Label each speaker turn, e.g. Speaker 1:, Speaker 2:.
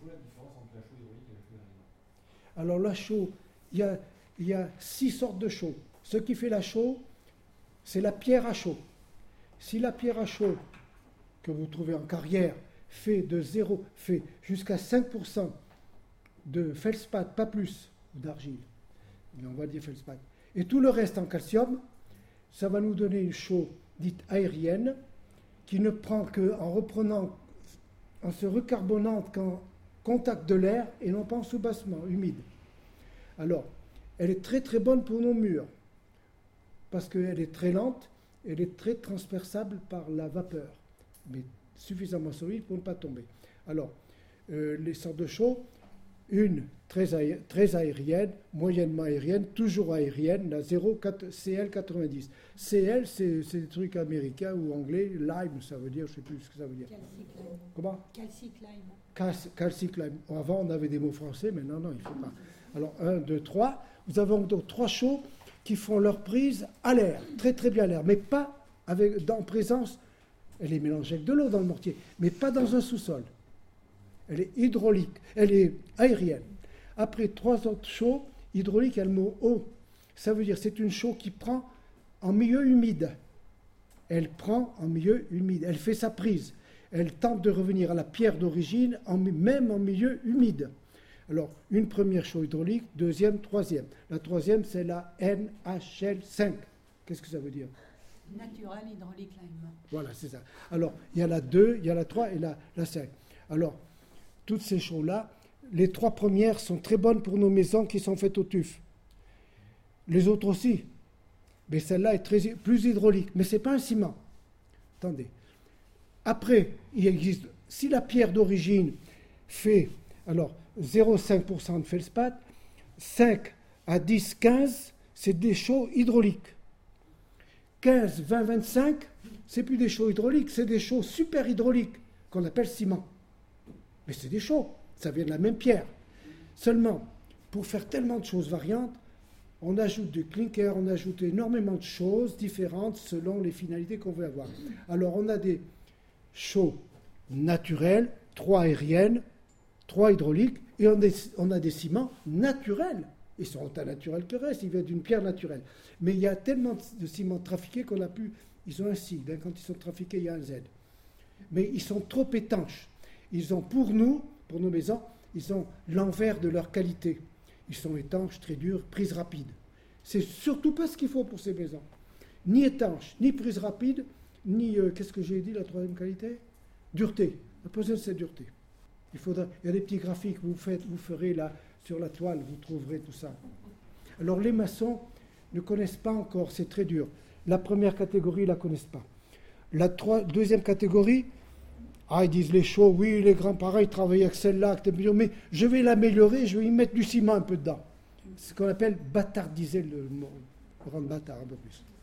Speaker 1: la différence entre la chaux hydraulique et la chaux aérienne?
Speaker 2: Alors la chaux, il y a 6 sortes de chaux. Ce qui fait la chaux, c'est la pierre à chaux. Si la pierre à chaux que vous trouvez en carrière fait jusqu'à 5% de feldspath, pas plus, d'argile, mais on va dire feldspath, et tout le reste en calcium, ça va nous donner une chaux dite aérienne qui ne prend en se recarbonant qu'en contact de l'air et non pas en soubassement humide. Alors, elle est très très bonne pour nos murs parce qu'elle est très lente, elle est très transperçable par la vapeur, mais suffisamment solide pour ne pas tomber. Alors, les sortes de chaux, une très aérienne, moyennement aérienne, toujours aérienne, la CL90. CL, c'est des trucs américains ou anglais, lime, ça veut dire, je ne sais plus ce que ça veut dire.
Speaker 3: Calciclime.
Speaker 2: Comment?
Speaker 3: Calciclime.
Speaker 2: Calciclime. Avant, on avait des mots français, mais non, il ne faut pas. Alors, 1, 2, 3. Nous avons donc 3 chaux qui font leur prise à l'air, très très bien à l'air, mais pas en présence, elle est mélangée avec de l'eau dans le mortier, mais pas dans un sous-sol. Elle est hydraulique, elle est aérienne. Après 3 autres chaux, hydraulique, elle a le mot eau. Ça veut dire c'est une chaux qui prend en milieu humide. Elle prend en milieu humide, elle fait sa prise. Elle tente de revenir à la pierre d'origine, même en milieu humide. Alors, une première chaux hydraulique, deuxième, troisième. La troisième, c'est la NHL5. Qu'est-ce que ça veut dire?
Speaker 3: Natural hydraulique lime.
Speaker 2: Voilà, c'est ça. Alors, il y a la 2, il y a la 3 et la 5. Alors, toutes ces chaux-là, les 3 premières sont très bonnes pour nos maisons qui sont faites au tuf. Les autres aussi. Mais celle-là est plus hydraulique. Mais ce n'est pas un ciment. Attendez. Après, il existe, si la pierre d'origine fait, alors, 0,5% de feldspath, 5 à 10, 15, c'est des chaux hydrauliques. 15, 20, 25, c'est plus des chaux hydrauliques, c'est des chaux super hydrauliques qu'on appelle ciment. Mais c'est des chaux, ça vient de la même pierre. Seulement, pour faire tellement de choses variantes, on ajoute du clinker, on ajoute énormément de choses différentes selon les finalités qu'on veut avoir. Alors, on a des chaux naturelles, 3 aériennes, 3 hydrauliques, et on a des ciments naturels. Ils sont autant naturels que le reste, ils viennent d'une pierre naturelle. Mais il y a tellement de ciments trafiqués qu'on a pu... Ils ont un sigle, quand ils sont trafiqués, il y a un Z. Mais ils sont trop étanches. Ils ont, pour nous, pour nos maisons, ils ont l'envers de leur qualité. Ils sont étanches, très durs, prise rapide. C'est surtout pas ce qu'il faut pour ces maisons. Ni étanches, ni prise rapide, ni, qu'est-ce que j'ai dit, la troisième qualité? Dureté. La position, c'est dureté. Il y a des petits graphiques que vous ferez là sur la toile, vous trouverez tout ça. Alors les maçons ne connaissent pas encore, c'est très dur. La première catégorie, ils ne la connaissent pas. La deuxième catégorie, ils disent les chaux, oui, les grands-parents, ils travaillent avec celle-là, mais je vais l'améliorer, je vais y mettre du ciment un peu dedans. C'est ce qu'on appelle bâtardiser le mot, rendre bâtard un peu plus.